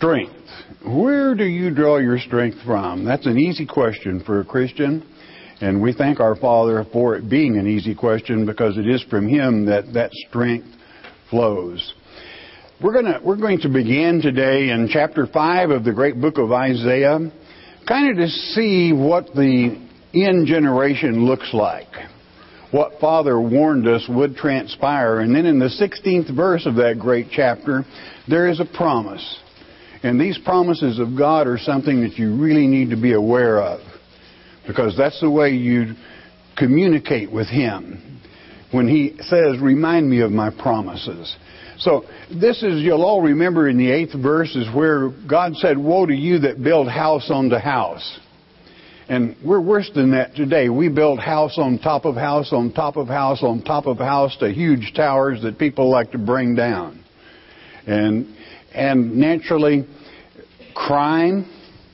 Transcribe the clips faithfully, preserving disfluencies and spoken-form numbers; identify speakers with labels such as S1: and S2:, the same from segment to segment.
S1: Strength. Where do you draw your strength from? That's an easy question for a Christian. And we thank our Father for it being an easy question, because it is from Him that that strength flows. We're going to we're going to begin today in chapter five of the great book of Isaiah, kind of to see what the end generation looks like, what Father warned us would transpire. And then in the sixteenth verse of that great chapter, there is a promise. And these promises of God are something that you really need to be aware of, because that's the way you communicate with Him. When He says, remind me of my promises. So this is, you'll all remember in the eighth verse is where God said, woe to you that build house onto house. And we're worse than that today. We build house on top of house, on top of house, on top of house to huge towers that people like to bring down. And and naturally, crime,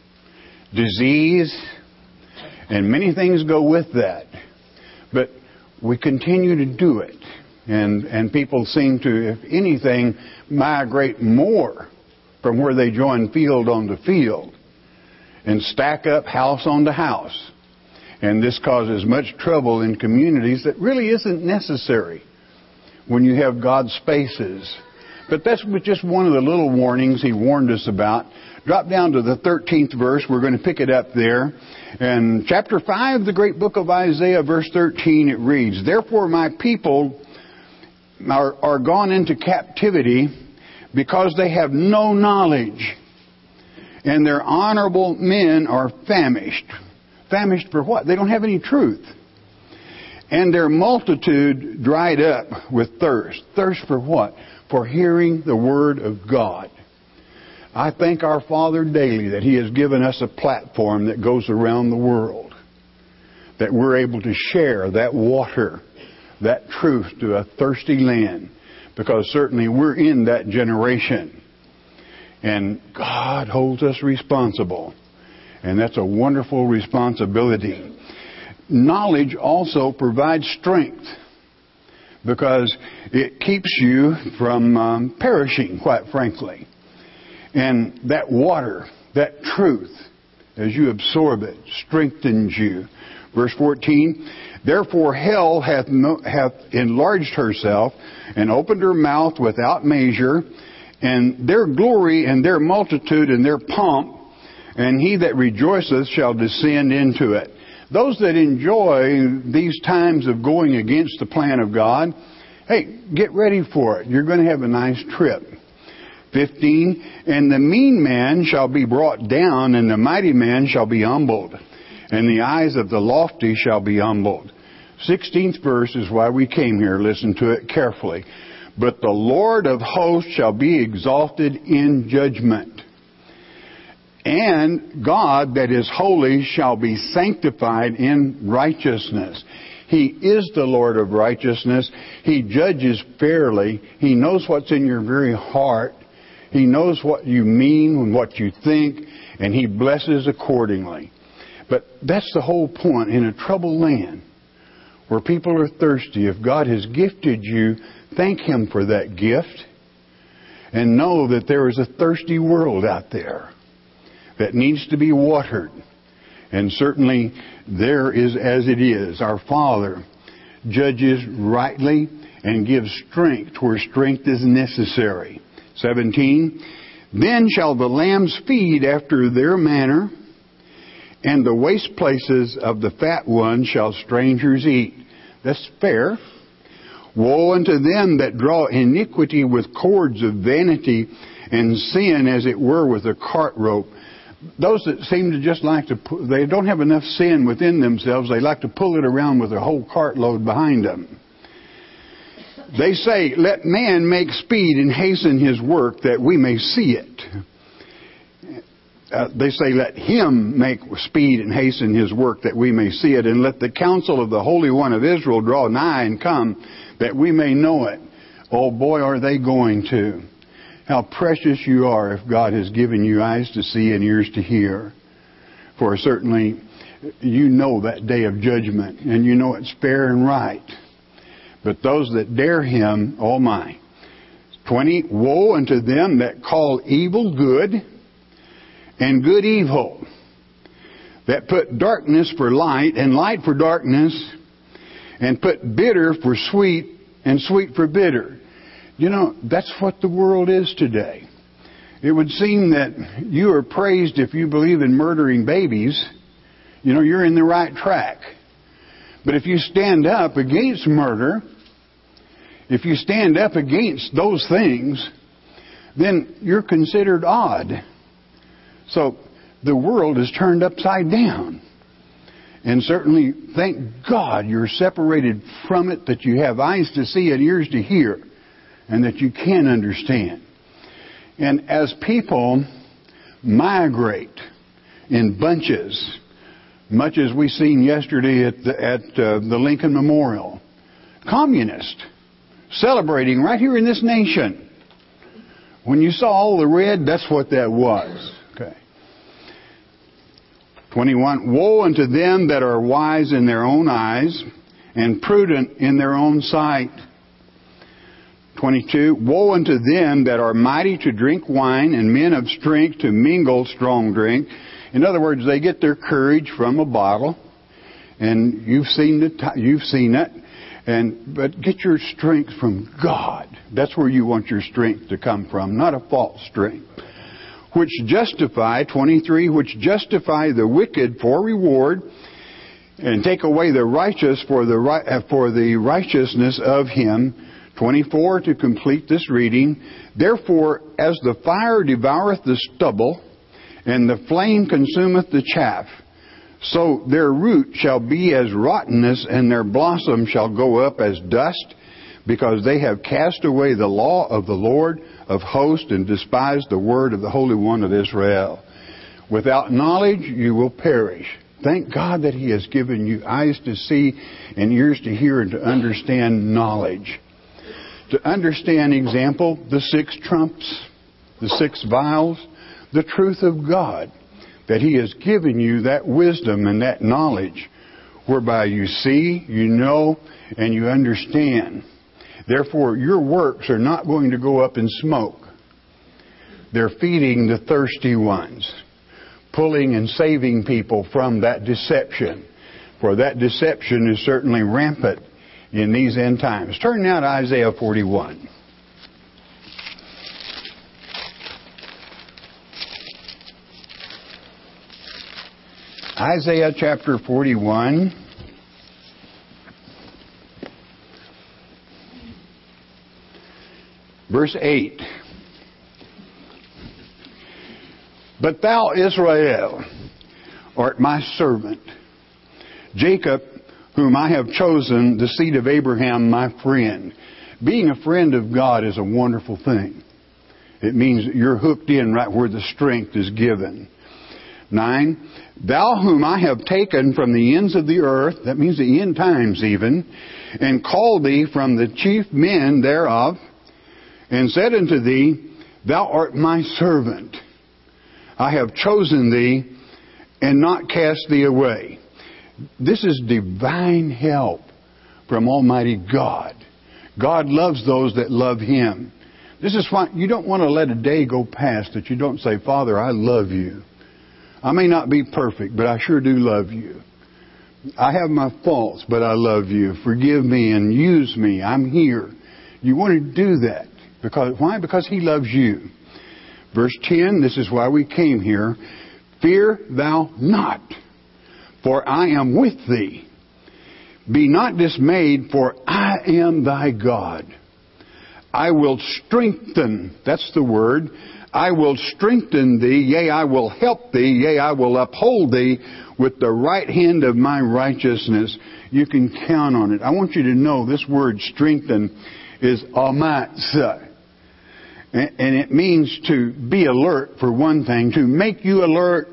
S1: disease, and many things go with that. But we continue to do it. And and people seem to, if anything, migrate more from where they join field onto field and stack up house onto house. And this causes much trouble in communities that really isn't necessary when you have God's spaces. But that's just one of the little warnings He warned us about. Drop down to the thirteenth verse. We're going to pick it up there. And chapter five, the great book of Isaiah, verse thirteen, it reads, therefore my people are, are gone into captivity because they have no knowledge, and their honorable men are famished. Famished for what? They don't have any truth. And their multitude dried up with thirst. Thirst for what? For hearing the Word of God. I thank our Father daily that He has given us a platform that goes around the world, that we're able to share that water, that truth to a thirsty land, because certainly we're in that generation. And God holds us responsible. And that's a wonderful responsibility. Knowledge also provides strength, because it keeps you from um, perishing, quite frankly. And that water, that truth, as you absorb it, strengthens you. Verse fourteen, therefore hell hath, no, hath enlarged herself and opened her mouth without measure, and their glory and their multitude and their pomp, and he that rejoiceth shall descend into it. Those that enjoy these times of going against the plan of God, hey, get ready for it. You're going to have a nice trip. fifteen, and the mean man shall be brought down, and the mighty man shall be humbled, and the eyes of the lofty shall be humbled. sixteenth verse is why we came here. Listen to it carefully. But the Lord of hosts shall be exalted in judgment, and God that is holy shall be sanctified in righteousness. He is the Lord of righteousness. He judges fairly. He knows what's in your very heart. He knows what you mean and what you think, and He blesses accordingly. But that's the whole point. In a troubled land where people are thirsty, if God has gifted you, thank Him for that gift, and know that there is a thirsty world out there that needs to be watered. And certainly there is as it is. Our Father judges rightly and gives strength where strength is necessary. seventeen, then shall the lambs feed after their manner, and the waste places of the fat ones shall strangers eat. That's fair. Woe unto them that draw iniquity with cords of vanity, and sin as it were with a cart rope. Those that seem to just like to, pu- they don't have enough sin within themselves. They like to pull it around with a whole cartload behind them. They say, let man make speed and hasten his work that we may see it. Uh, they say, let him make speed and hasten his work that we may see it. And let the counsel of the Holy One of Israel draw nigh and come that we may know it. Oh boy, are they going to. How precious you are if God has given you eyes to see and ears to hear. For certainly you know that day of judgment, and you know it's fair and right. But those that dare Him, oh my. twenty, woe unto them that call evil good and good evil, that put darkness for light and light for darkness, and put bitter for sweet and sweet for bitter. You know, that's what the world is today. It would seem that you are praised if you believe in murdering babies. You know, you're in the right track. But if you stand up against murder, if you stand up against those things, then you're considered odd. So the world is turned upside down. And certainly, thank God you're separated from it, that you have eyes to see and ears to hear, and that you can understand. And as people migrate in bunches, much as we seen yesterday at the, at uh, the Lincoln Memorial, communist, celebrating right here in this nation. When you saw all the red, that's what that was. Okay. twenty-one, woe unto them that are wise in their own eyes and prudent in their own sight. twenty-two, woe unto them that are mighty to drink wine and men of strength to mingle strong drink. In other words, they get their courage from a bottle, and you've seen the you've seen it. And but get your strength from God. That's where you want your strength to come from, not a false strength. Which justify, twenty-three, which justify the wicked for reward, and take away the righteous for the for the righteousness of him. twenty-four, to complete this reading, therefore, as the fire devoureth the stubble, and the flame consumeth the chaff, so their root shall be as rottenness, and their blossom shall go up as dust, because they have cast away the law of the Lord of hosts, and despised the word of the Holy One of Israel. Without knowledge you will perish. Thank God that He has given you eyes to see and ears to hear and to understand knowledge. To understand, example, the six trumps, the six vials, the truth of God, that He has given you that wisdom and that knowledge whereby you see, you know, and you understand. Therefore, your works are not going to go up in smoke. They're feeding the thirsty ones, pulling and saving people from that deception. For that deception is certainly rampant in these end times. Turn now to Isaiah forty-one. Isaiah chapter forty-one. Verse eight. But thou, Israel, art my servant, Jacob, whom I have chosen, the seed of Abraham, my friend. Being a friend of God is a wonderful thing. It means that you're hooked in right where the strength is given. Nine, thou whom I have taken from the ends of the earth, that means the end times even, and called thee from the chief men thereof, and said unto thee, thou art my servant. I have chosen thee and not cast thee away. This is divine help from Almighty God. God loves those that love Him. This is why you don't want to let a day go past that you don't say, Father, I love you. I may not be perfect, but I sure do love you. I have my faults, but I love you. Forgive me and use me. I'm here. You want to do that. Because why? Because He loves you. Verse ten, this is why we came here. Fear thou not, for I am with thee. Be not dismayed, for I am thy God. I will strengthen, that's the word, I will strengthen thee, yea, I will help thee, yea, I will uphold thee with the right hand of my righteousness. You can count on it. I want you to know this word strengthen is amatzah. And it means to be alert, for one thing, to make you alert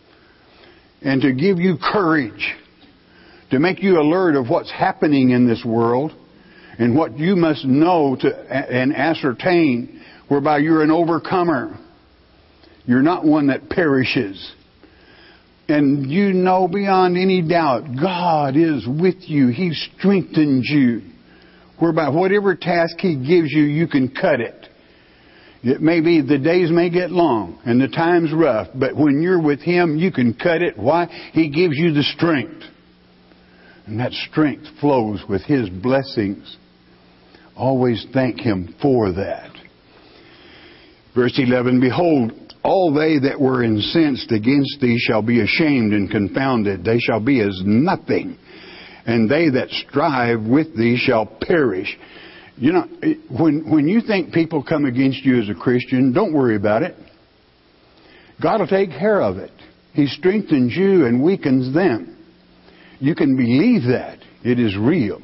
S1: and to give you courage, to make you alert of what's happening in this world and what you must know to and ascertain, whereby you're an overcomer. You're not one that perishes. And you know beyond any doubt, God is with you. He strengthens you, whereby whatever task He gives you, you can cut it. It may be the days may get long and the time's rough, but when you're with Him, you can cut it. Why? He gives you the strength. And that strength flows with His blessings. Always thank Him for that. Verse eleven, behold, all they that were incensed against thee shall be ashamed and confounded. They shall be as nothing. And they that strive with thee shall perish. You know, when, when you think people come against you as a Christian, don't worry about it. God will take care of it. He strengthens you and weakens them. You can believe that. It is real.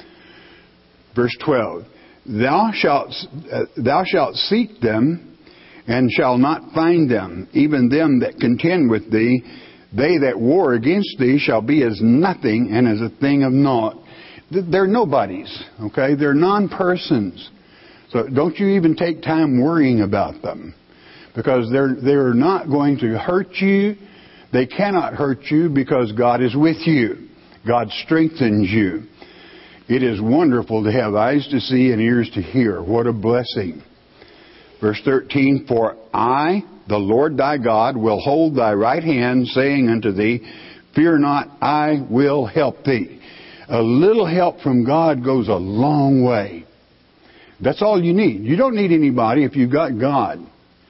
S1: Verse twelve, Thou shalt, uh, thou shalt seek them and shall not find them, even them that contend with thee. They that war against thee shall be as nothing and as a thing of naught. They're nobodies, okay? They're non-persons. So don't you even take time worrying about them, because they're, they're not going to hurt you. They cannot hurt you because God is with you. God strengthens you. It is wonderful to have eyes to see and ears to hear. What a blessing. Verse thirteen, For I, the Lord thy God, will hold thy right hand, saying unto thee, Fear not, I will help thee. A little help from God goes a long way. That's all you need. You don't need anybody if you've got God.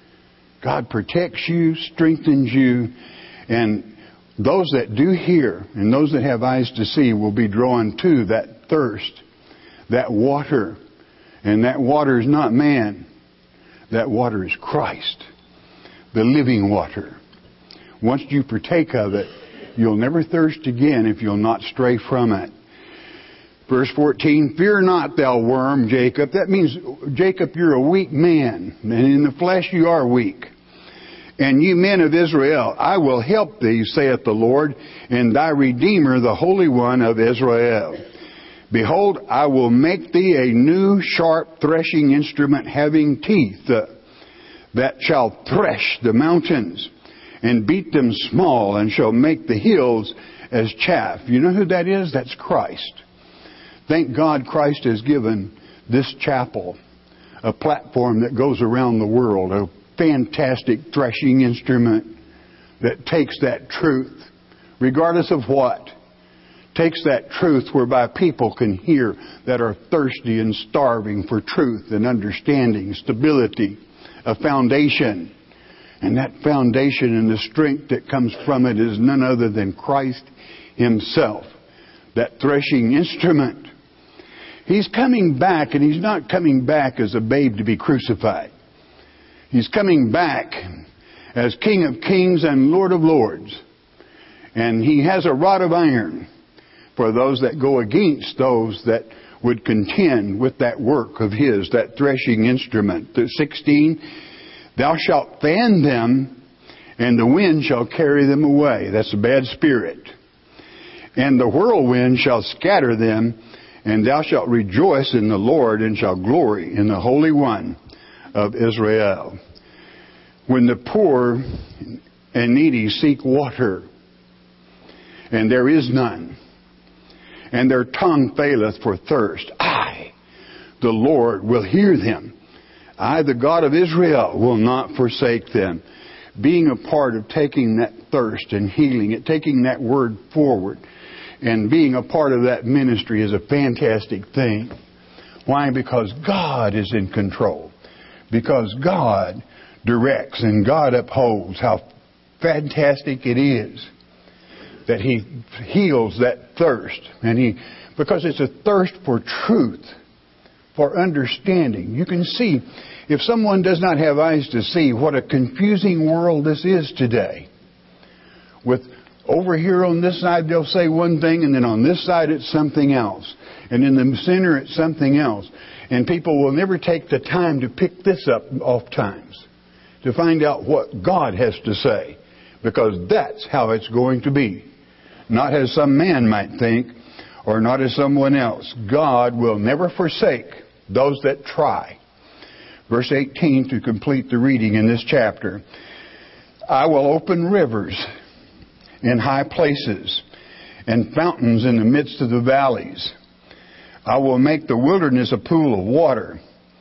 S1: God protects you, strengthens you, and those that do hear and those that have eyes to see will be drawn to that thirst, that water. And that water is not man. That water is Christ, the living water. Once you partake of it, you'll never thirst again if you'll not stray from it. Verse fourteen, Fear not, thou worm, Jacob. That means, Jacob, you're a weak man, and in the flesh you are weak. And ye men of Israel, I will help thee, saith the Lord, and thy Redeemer, the Holy One of Israel. Behold, I will make thee a new sharp threshing instrument having teeth, uh, that shall thresh the mountains, and beat them small, and shall make the hills as chaff. You know who that is? That's Christ. Thank God Christ has given this chapel a platform that goes around the world, a fantastic threshing instrument that takes that truth, regardless of what, takes that truth whereby people can hear that are thirsty and starving for truth and understanding, stability, a foundation. And that foundation and the strength that comes from it is none other than Christ Himself, that threshing instrument. He's coming back, and He's not coming back as a babe to be crucified. He's coming back as King of Kings and Lord of Lords. And He has a rod of iron for those that go against those that would contend with that work of His, that threshing instrument. sixteen, Thou shalt fan them, and the wind shall carry them away. That's a bad spirit. And the whirlwind shall scatter them, and thou shalt rejoice in the Lord, and shalt glory in the Holy One of Israel. When the poor and needy seek water, and there is none, and their tongue faileth for thirst, I, the Lord, will hear them. I, the God of Israel, will not forsake them. Being a part of taking that thirst and healing it, taking that word forward, and being a part of that ministry is a fantastic thing. Why? Because God is in control. Because God directs and God upholds. How fantastic it is that He heals that thirst. And He, because it's a thirst for truth, for understanding. You can see, if someone does not have eyes to see, what a confusing world this is today. With over here on this side they'll say one thing, and then on this side it's something else. And in the center it's something else. And people will never take the time to pick this up oft times, to find out what God has to say. Because that's how it's going to be. Not as some man might think, or not as someone else. God will never forsake those that try. Verse eighteen, to complete the reading in this chapter. I will open rivers in high places, and fountains in the midst of the valleys. I will make the wilderness a pool of water,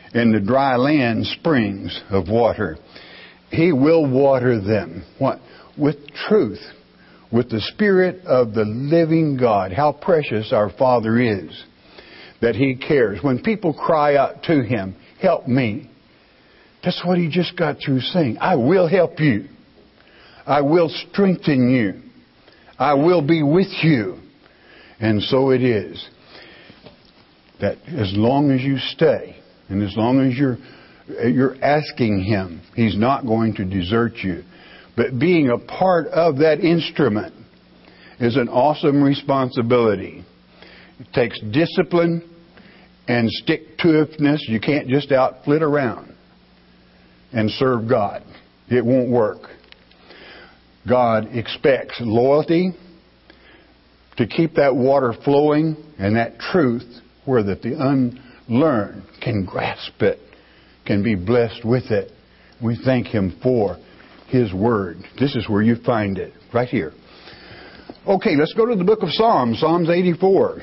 S1: and the dry land springs of water. He will water them. What? With truth. With the Spirit of the living God. How precious our Father is. That He cares. When people cry out to Him, help me. That's what He just got through saying. I will help you. I will strengthen you. I will be with you. And so it is. That as long as you stay, and as long as you're you're asking Him, He's not going to desert you. But being a part of that instrument is an awesome responsibility. It takes discipline and stick-to-itiveness. You can't just out flit around and serve God. It won't work. God expects loyalty to keep that water flowing and that truth where that the unlearned can grasp it, can be blessed with it. We thank Him for His Word. This is where you find it, right here. Okay, let's go to the book of Psalms, Psalms eighty-four.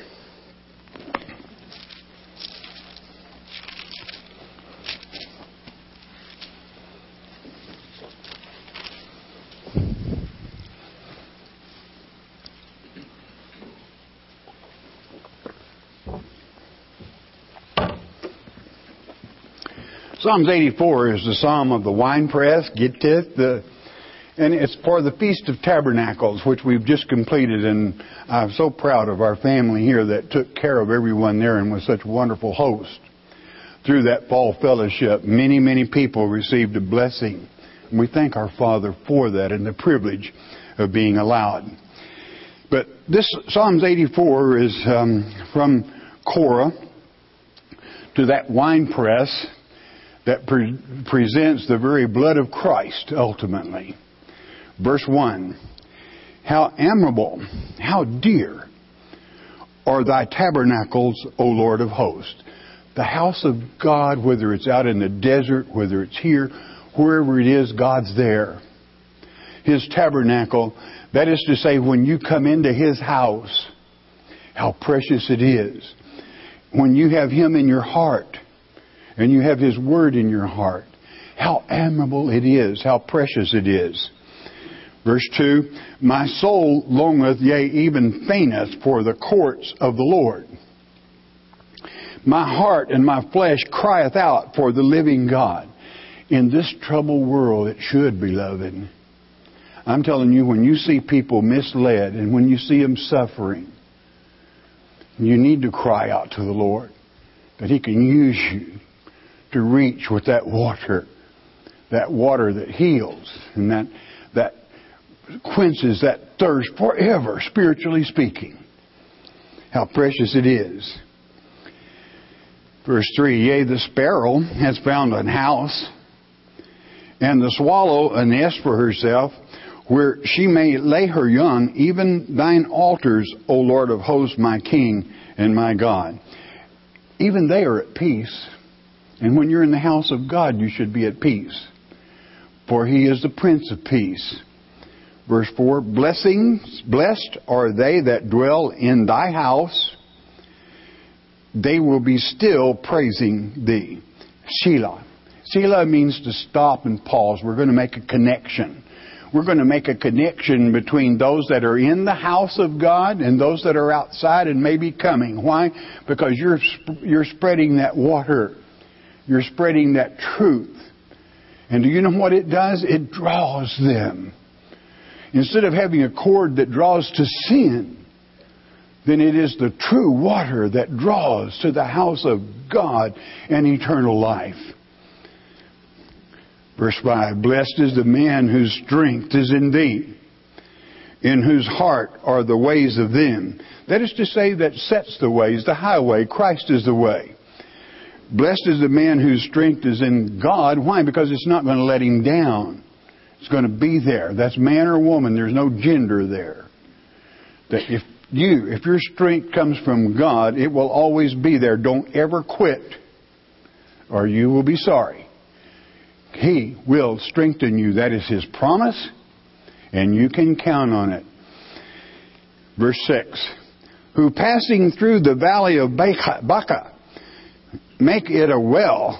S1: Psalms eighty-four is the Psalm of the winepress, Gittith, the, and it's for the Feast of Tabernacles, which we've just completed. And I'm so proud of our family here that took care of everyone there and was such a wonderful host. Through that fall fellowship, many, many people received a blessing. And we thank our Father for that and the privilege of being allowed. But this Psalms eighty-four is um, from Korah to that winepress that pre- presents the very blood of Christ ultimately. Verse one, how admirable, how dear are thy tabernacles, O Lord of hosts. The house of God, whether it's out in the desert, whether it's here, wherever it is, God's there. His tabernacle, that is to say, when you come into His house, how precious it is. When you have Him in your heart, and you have His Word in your heart, how admirable it is, how precious it is. Verse two, my soul longeth, yea, even fainteth for the courts of the Lord. My heart and my flesh crieth out for the living God. In this troubled world, it should, beloved. I'm telling you, when you see people misled and when you see them suffering, you need to cry out to the Lord that He can use you to reach with that water, that water that heals and that that quenches that thirst forever, spiritually speaking. How precious it is. Verse three, yea, the sparrow has found an house, and the swallow a nest for herself, where she may lay her young, even thine altars, O Lord of hosts, my King and my God. Even they are at peace. And when you're in the house of God, you should be at peace. For He is the Prince of Peace. Verse four, blessings, blessed are they that dwell in thy house. They will be still praising thee. Selah. Selah means to stop and pause. We're going to make a connection. We're going to make a connection between those that are in the house of God and those that are outside and maybe coming. Why? Because you're you're spreading that water. You're spreading that truth. And do you know what it does? It draws them. Instead of having a cord that draws to sin, then it is the true water that draws to the house of God and eternal life. Verse five, blessed is the man whose strength is in thee, in whose heart are the ways of them. That is to say, that sets the ways, the highway. Christ is the way. Blessed is the man whose strength is in God. Why? Because it's not going to let him down. It's going to be there. That's man or woman. There's no gender there. That if you, if your strength comes from God, it will always be there. Don't ever quit, or you will be sorry. He will strengthen you. That is His promise, and you can count on it. Verse six, who passing through the valley of Baca, make it a well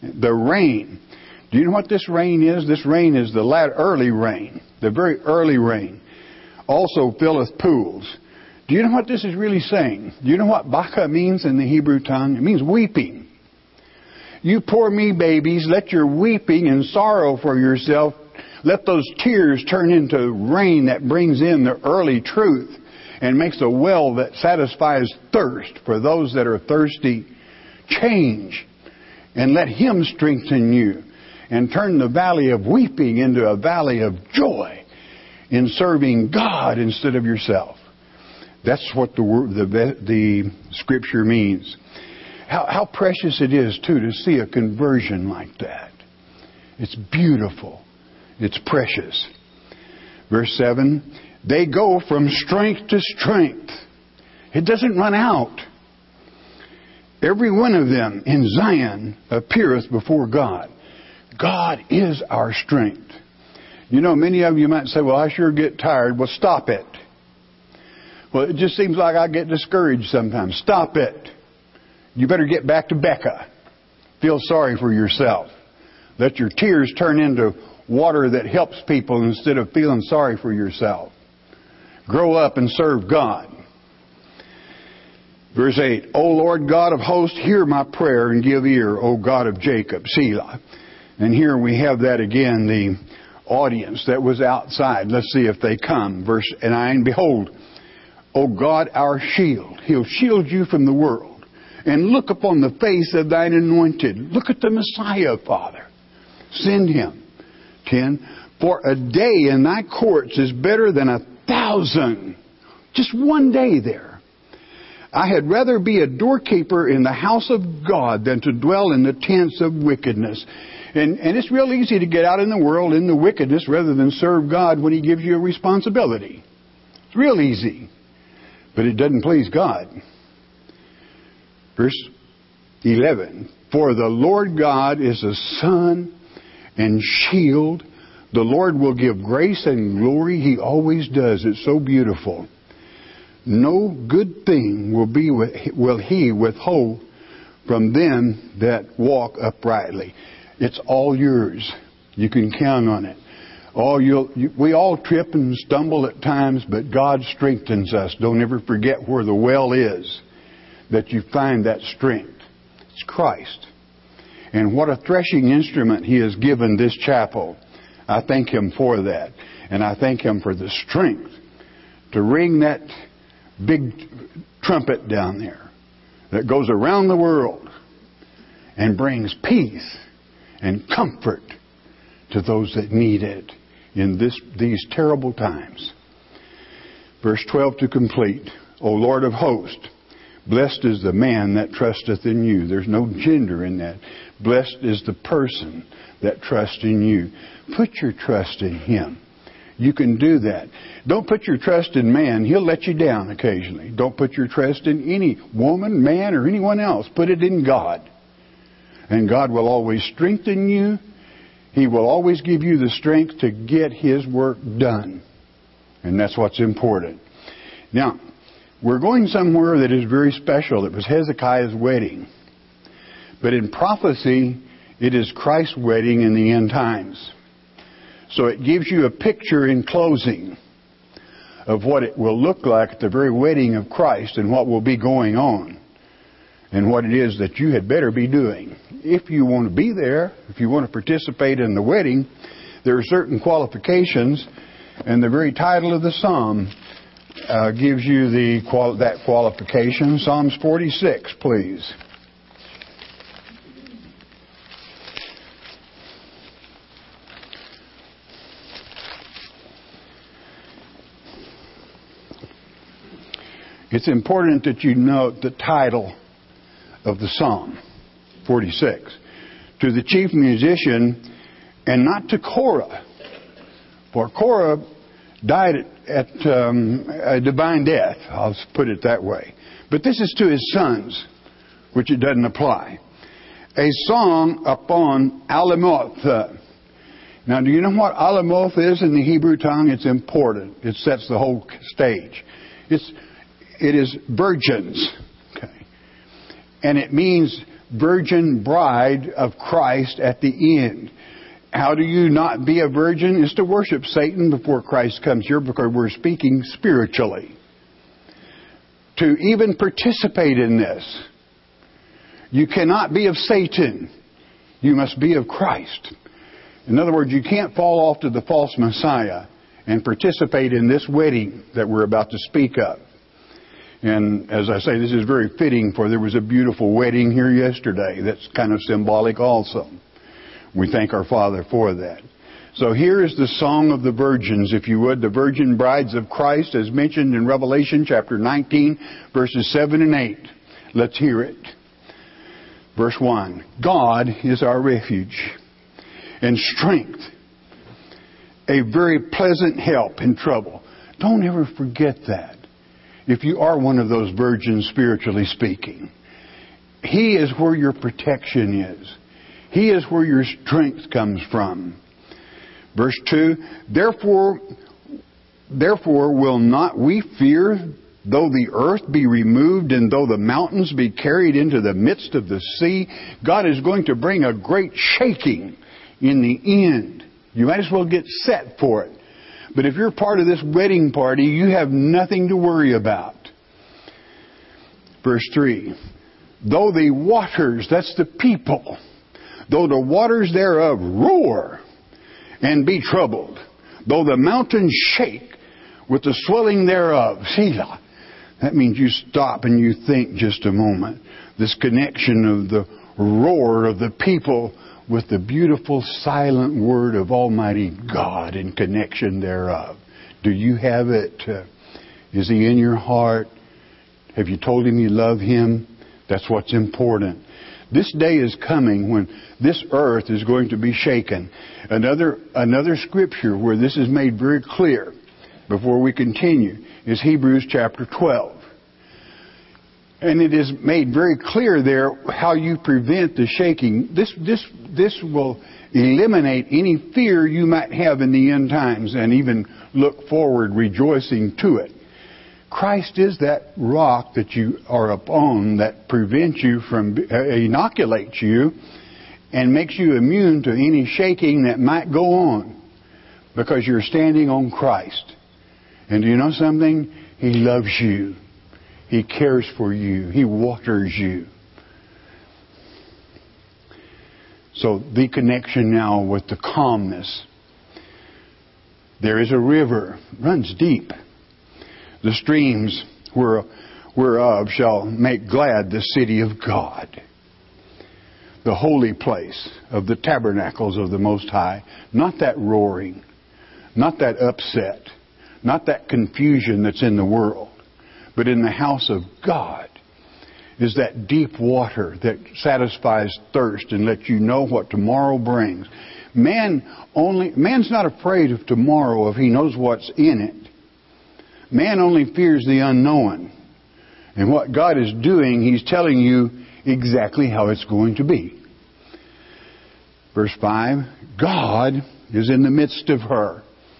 S1: The rain. Do you know what this rain is? This rain is the lat- early rain, the very early rain. Also filleth pools. Do you know what this is really saying? Do you know what baka means in the Hebrew tongue? It means weeping. You poor me babies, let your weeping and sorrow for yourself, let those tears turn into rain that brings in the early truth and makes a well that satisfies thirst for those that are thirsty. Change and let Him strengthen you and turn the valley of weeping into a valley of joy in serving God instead of yourself. That's what the the, the Scripture means. How, how precious it is, too, to see a conversion like that. It's beautiful. It's precious. Verse seven, they go from strength to strength. It doesn't run out. Every one of them in Zion appeareth before God. God is our strength. You know, many of you might say, well, I sure get tired. Well, stop it. Well, it just seems like I get discouraged sometimes. Stop it. You better get back to Becca. Feel sorry for yourself. Let your tears turn into water that helps people instead of feeling sorry for yourself. Grow up and serve God. Verse eight, O Lord God of hosts, hear my prayer and give ear, O God of Jacob, Selah. And here we have that again, the audience that was outside. Let's see if they come. Verse nine, behold, O God, our shield. He'll shield you from the world. And look upon the face of thine anointed. Look at the Messiah, Father. Send Him. ten, for a day in thy courts is better than a thousand. Just one day there. I had rather be a doorkeeper in the house of God than to dwell in the tents of wickedness. And, and it's real easy to get out in the world in the wickedness rather than serve God when He gives you a responsibility. It's real easy. But it doesn't please God. Verse eleven. For the Lord God is a sun and shield. The Lord will give grace and glory. He always does. It's so beautiful. No good thing will be will He withhold from them that walk uprightly. It's all yours. You can count on it. All you'll, you, we all trip and stumble at times, but God strengthens us. Don't ever forget where the well is, that you find that strength. It's Christ. And what a threshing instrument He has given this chapel. I thank Him for that. And I thank Him for the strength to ring that big trumpet down there that goes around the world and brings peace and comfort to those that need it in this these terrible times. Verse twelve to complete. O Lord of hosts, blessed is the man that trusteth in you. There's no gender in that. Blessed is the person that trusts in you. Put your trust in Him. You can do that. Don't put your trust in man. He'll let you down occasionally. Don't put your trust in any woman, man, or anyone else. Put it in God. And God will always strengthen you. He will always give you the strength to get His work done. And that's what's important. Now, we're going somewhere that is very special. It was Hezekiah's wedding. But in prophecy, it is Christ's wedding in the end times. So it gives you a picture in closing of what it will look like at the very wedding of Christ and what will be going on and what it is that you had better be doing. If you want to be there, if you want to participate in the wedding, there are certain qualifications, and the very title of the psalm uh, gives you the qual- that qualification. Psalms forty-six, please. It's important that you note the title of the Psalm, forty-six. To the chief musician, and not to Korah. For Korah died at, at um, a divine death. I'll put it that way. But this is to his sons, which it doesn't apply. A song upon Alamoth. Now, do you know what Alamoth is in the Hebrew tongue? It's important. It sets the whole stage. It's It is virgins. Okay. And it means virgin bride of Christ at the end. How do you not be a virgin? Is to worship Satan before Christ comes here, because we're speaking spiritually. To even participate in this, you cannot be of Satan. You must be of Christ. In other words, you can't fall off to the false Messiah and participate in this wedding that we're about to speak of. And as I say, this is very fitting, for there was a beautiful wedding here yesterday that's kind of symbolic also. We thank our Father for that. So here is the Song of the Virgins, if you would, the virgin brides of Christ, as mentioned in Revelation chapter nineteen, verses seven and eight. Let's hear it. Verse one, God is our refuge and strength, a very pleasant help in trouble. Don't ever forget that. If you are one of those virgins, spiritually speaking, He is where your protection is. He is where your strength comes from. Verse two, therefore, therefore will not we fear, though the earth be removed and though the mountains be carried into the midst of the sea? God is going to bring a great shaking in the end. You might as well get set for it. But if you're part of this wedding party, you have nothing to worry about. Verse three, though the waters, that's the people, though the waters thereof roar and be troubled, though the mountains shake with the swelling thereof. Selah. That means you stop and you think just a moment. This connection of the roar of the people with the beautiful silent word of Almighty God in connection thereof. Do you have it? Uh, is He in your heart? Have you told Him you love Him? That's what's important. This day is coming when this earth is going to be shaken. Another, another scripture where this is made very clear before we continue is Hebrews chapter twelve. And it is made very clear there how you prevent the shaking. This, this, this will eliminate any fear you might have in the end times, and even look forward rejoicing to it. Christ is that rock that you are upon that prevents you from, uh, inoculates you and makes you immune to any shaking that might go on, because you're standing on Christ. And do you know something? He loves you. He cares for you. He waters you. So the connection now with the calmness. There is a river, runs deep. The streams whereof shall make glad the city of God, the holy place of the tabernacles of the Most High. Not that roaring, not that upset, not that confusion that's in the world, but in the house of God is that deep water that satisfies thirst and lets you know what tomorrow brings. Man only, man's not afraid of tomorrow if he knows what's in it. Man only fears the unknown. And what God is doing, He's telling you exactly how it's going to be. Verse five, God is in the midst of her.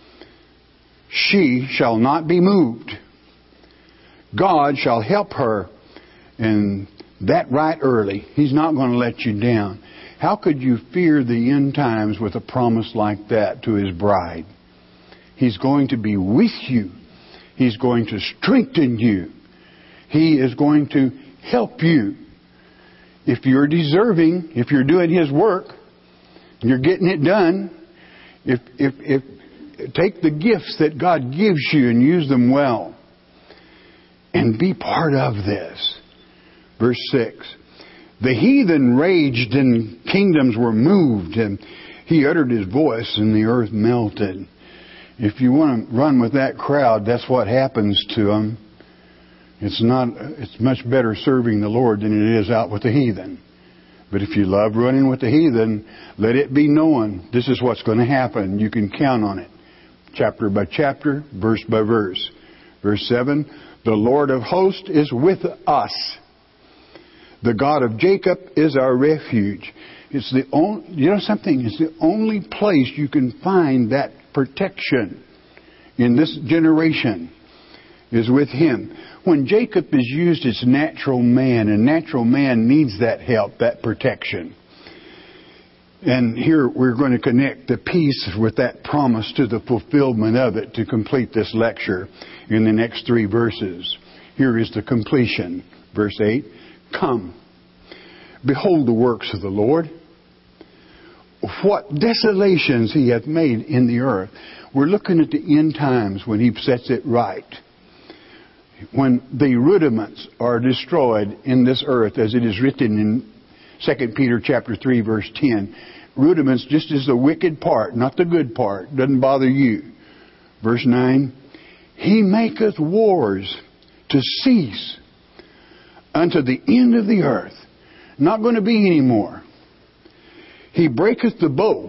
S1: She shall not be moved. God shall help her, and that right early. He's not going to let you down. How could you fear the end times with a promise like that to His bride? He's going to be with you. He's going to strengthen you. He is going to help you. If you're deserving, if you're doing His work, you're getting it done, if, if, if, take the gifts that God gives you and use them well. And be part of this. Verse six. The heathen raged and kingdoms were moved, and He uttered His voice and the earth melted. If you want to run with that crowd, that's what happens to them. It's not, it's much better serving the Lord than it is out with the heathen. But if you love running with the heathen, let it be known this is what's going to happen. You can count on it. Chapter by chapter, verse by verse. Verse seven. The Lord of hosts is with us. The God of Jacob is our refuge. It's the only, you know something? It's the only place you can find that protection in this generation. is with him. When Jacob is used as natural man, and natural man needs that help, that protection. And here we're going to connect the peace with that promise to the fulfillment of it to complete this lecture in the next three verses. Here is the completion. Verse eight, come, behold the works of the Lord. What desolations he hath made in the earth. We're looking at the end times when he sets it right. When the rudiments are destroyed in this earth, as it is written in Second Peter chapter three, verse ten. Rudiments just as the wicked part, not the good part. Doesn't bother you. Verse nine. He maketh wars to cease unto the end of the earth. Not going to be any more. He breaketh the bow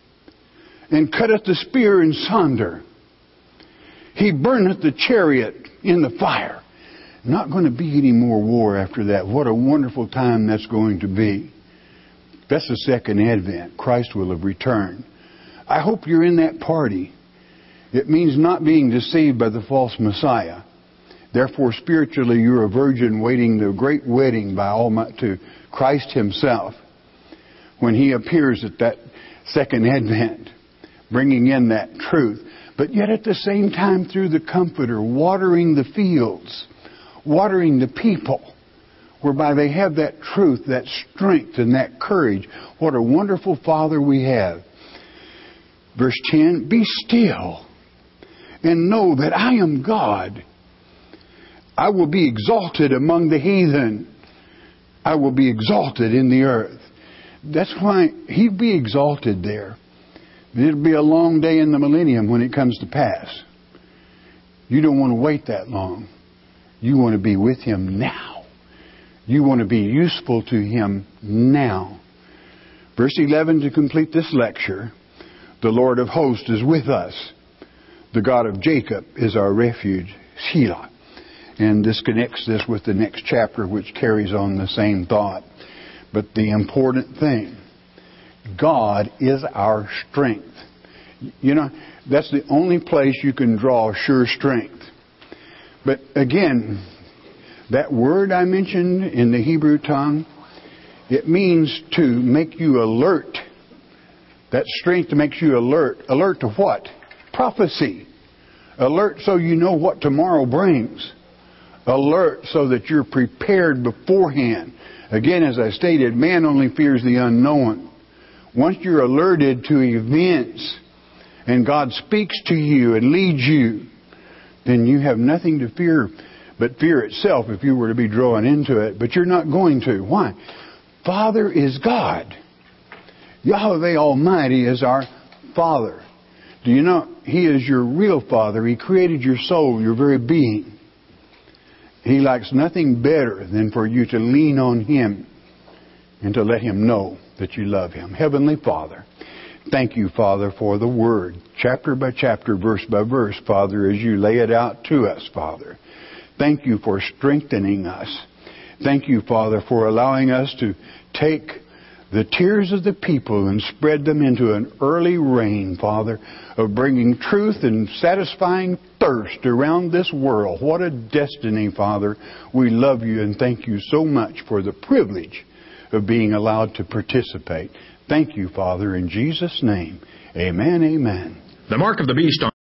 S1: and cutteth the spear in sunder. He burneth the chariot in the fire. Not going to be any more war after that. What a wonderful time that's going to be. That's the second advent. Christ will have returned. I hope you're in that party. It means not being deceived by the false Messiah. Therefore, spiritually, you're a virgin waiting the great wedding by Almighty to Christ Himself when He appears at that second advent, bringing in that truth. But yet at the same time through the Comforter, watering the fields, watering the people, whereby they have that truth, that strength, and that courage. What a wonderful Father we have. Verse ten, be still and know that I am God. I will be exalted among the heathen. I will be exalted in the earth. That's why He'd be exalted there. It'll be a long day in the millennium when it comes to pass. You don't want to wait that long. You want to be with Him now. You want to be useful to Him now. Verse eleven, to complete this lecture, the Lord of hosts is with us. The God of Jacob is our refuge, Selah. And this connects this with the next chapter, which carries on the same thought. But the important thing, God is our strength. You know, that's the only place you can draw sure strength. But again, that word I mentioned in the Hebrew tongue, it means to make you alert. That strength makes you alert. Alert to what? Prophecy. Alert so you know what tomorrow brings. Alert so that you're prepared beforehand. Again, as I stated, man only fears the unknown. Once you're alerted to events and God speaks to you and leads you, then you have nothing to fear but fear itself if you were to be drawn into it. But you're not going to. Why? Father is God. Yahweh Almighty is our Father. Do you know He is your real Father? He created your soul, your very being. He likes nothing better than for you to lean on Him and to let Him know that you love Him. Heavenly Father, thank you, Father, for the Word, chapter by chapter, verse by verse, Father, as you lay it out to us, Father. Thank you for strengthening us. Thank you, Father, for allowing us to take the tears of the people and spread them into an early rain, Father, of bringing truth and satisfying thirst around this world. What a destiny, Father. We love you and thank you so much for the privilege of being allowed to participate. Thank you, Father, in Jesus' name. Amen, amen.
S2: The mark of the beast on